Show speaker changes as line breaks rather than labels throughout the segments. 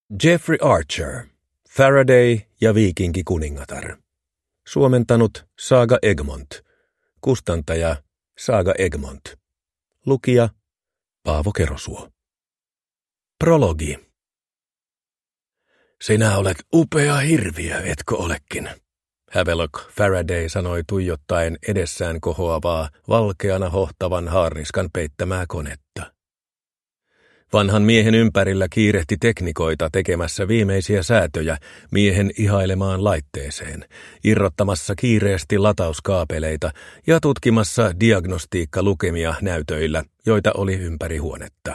Jeffrey Archer, Faraday ja viikinkikuningatar. Suomentanut Saga Egmont. Kustantaja Saga Egmont. Lukija Paavo Kerosuo. Prologi. Sinä olet upea hirviö, etkö olekin? Havelock Faraday sanoi tuijottaen edessään kohoavaa, valkeana hohtavan haarniskan peittämää konetta. Vanhan miehen ympärillä kiirehti teknikoita tekemässä viimeisiä säätöjä miehen ihailemaan laitteeseen, irrottamassa kiireesti latauskaapeleita ja tutkimassa diagnostiikkalukemia näytöillä, joita oli ympäri huonetta.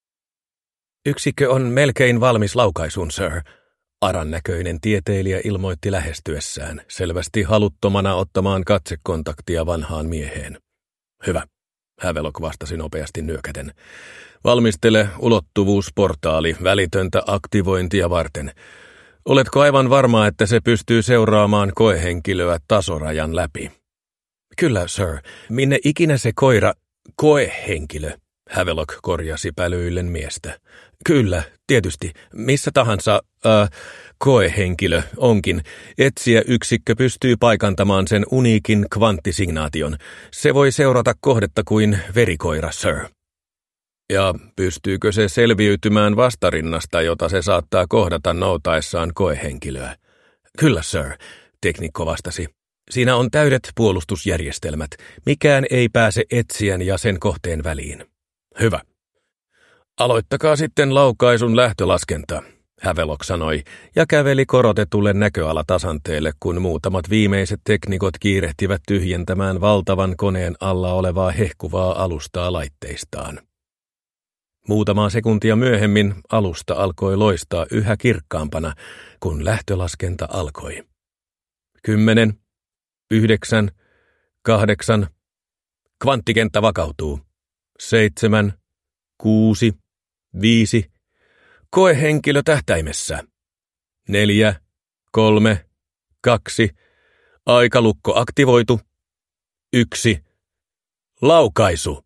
Yksikkö on melkein valmis laukaisuun, sir, aran näköinen tieteilijä ilmoitti lähestyessään, selvästi haluttomana ottamaan katsekontaktia vanhaan mieheen. Hyvä, Havelock vastasi nopeasti nyökäten. Valmistele ulottuvuusportaali välitöntä aktivointia varten. Oletko aivan varma, että se pystyy seuraamaan koehenkilöä tasorajan läpi? Kyllä, sir. Minne ikinä se koehenkilö, Havelock korjasi pälyillen miestä. Kyllä, tietysti. Missä tahansa koehenkilö onkin. Etsijäyksikkö pystyy paikantamaan sen uniikin kvanttisignaation. Se voi seurata kohdetta kuin verikoira, sir. Ja pystyykö se selviytymään vastarinnasta, jota se saattaa kohdata noutaessaan koehenkilöä? Kyllä, sir, teknikko vastasi. Siinä on täydet puolustusjärjestelmät. Mikään ei pääse etsijän ja sen kohteen väliin. Hyvä. Aloittakaa sitten laukaisun lähtölaskenta, Havelock sanoi, ja käveli korotetulle näköalatasanteelle, kun muutamat viimeiset teknikot kiirehtivät tyhjentämään valtavan koneen alla olevaa hehkuvaa alustaa laitteistaan. Muutamaa sekuntia myöhemmin alusta alkoi loistaa yhä kirkkaampana, kun lähtölaskenta alkoi. 10, 9, 8, kvanttikenttä vakautuu. 7, 6, 5, koehenkilö tähtäimessä. 4, 3, 2, aikalukko aktivoitu. 1, laukaisu.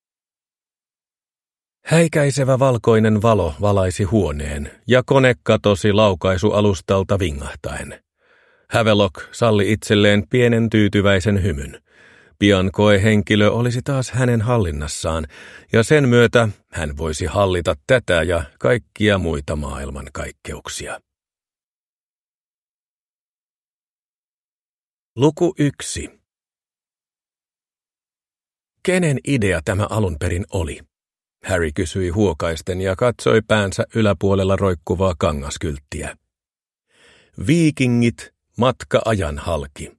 Häikäisevä valkoinen valo valaisi huoneen, ja kone katosi laukaisualustalta vingahtaen. Havelock salli itselleen pienen tyytyväisen hymyn. Pian koehenkilö olisi taas hänen hallinnassaan, ja sen myötä hän voisi hallita tätä ja kaikkia muita maailmankaikkeuksia. Luku 1. Kenen idea tämä alun perin oli? Harry kysyi huokaisten ja katsoi päänsä yläpuolella roikkuvaa kangaskylttiä. Viikingit, matka ajan halki.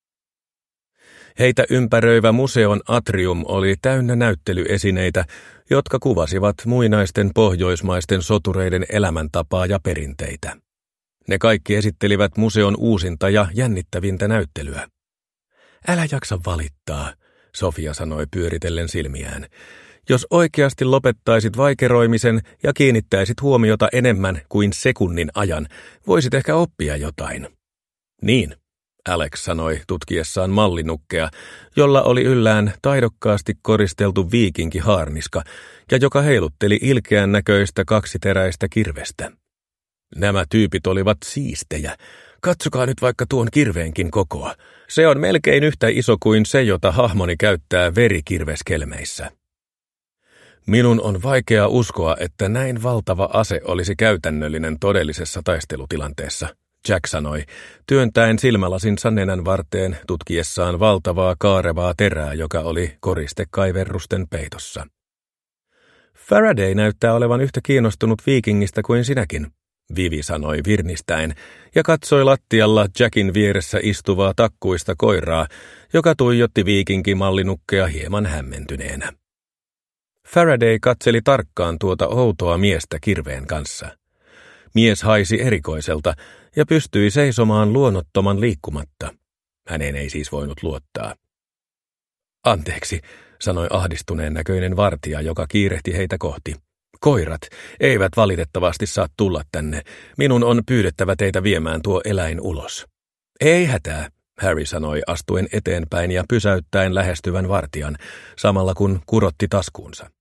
Heitä ympäröivä museon atrium oli täynnä näyttelyesineitä, jotka kuvasivat muinaisten pohjoismaisten sotureiden elämäntapaa ja perinteitä. Ne kaikki esittelivät museon uusinta ja jännittävintä näyttelyä. Älä jaksa valittaa, Sofia sanoi pyöritellen silmiään. Jos oikeasti lopettaisit vaikeroimisen ja kiinnittäisit huomiota enemmän kuin sekunnin ajan, voisit ehkä oppia jotain. Niin, Alex sanoi tutkiessaan mallinukkea, jolla oli yllään taidokkaasti koristeltu viikinkihaarniska ja joka heilutteli ilkeän näköistä kaksiteräistä kirvestä. Nämä tyypit olivat siistejä. Katsokaa nyt vaikka tuon kirveenkin kokoa. Se on melkein yhtä iso kuin se, jota hahmoni käyttää verikirveskelmeissä. Minun on vaikea uskoa, että näin valtava ase olisi käytännöllinen todellisessa taistelutilanteessa, Jack sanoi, työntäen silmälasinsa nenän varteen tutkiessaan valtavaa kaarevaa terää, joka oli koristekaiverrusten peitossa. Faraday näyttää olevan yhtä kiinnostunut viikingistä kuin sinäkin, Vivi sanoi virnistäen ja katsoi lattialla Jackin vieressä istuvaa takkuista koiraa, joka tuijotti viikinkimallinukkea hieman hämmentyneenä. Faraday katseli tarkkaan tuota outoa miestä kirveen kanssa. Mies haisi erikoiselta ja pystyi seisomaan luonnottoman liikkumatta. Häneen ei siis voinut luottaa. Anteeksi, sanoi ahdistuneen näköinen vartija, joka kiirehti heitä kohti. Koirat eivät valitettavasti saa tulla tänne. Minun on pyydettävä teitä viemään tuo eläin ulos. Ei hätää, Harry sanoi astuen eteenpäin ja pysäyttäen lähestyvän vartijan, samalla kun kurotti taskuunsa.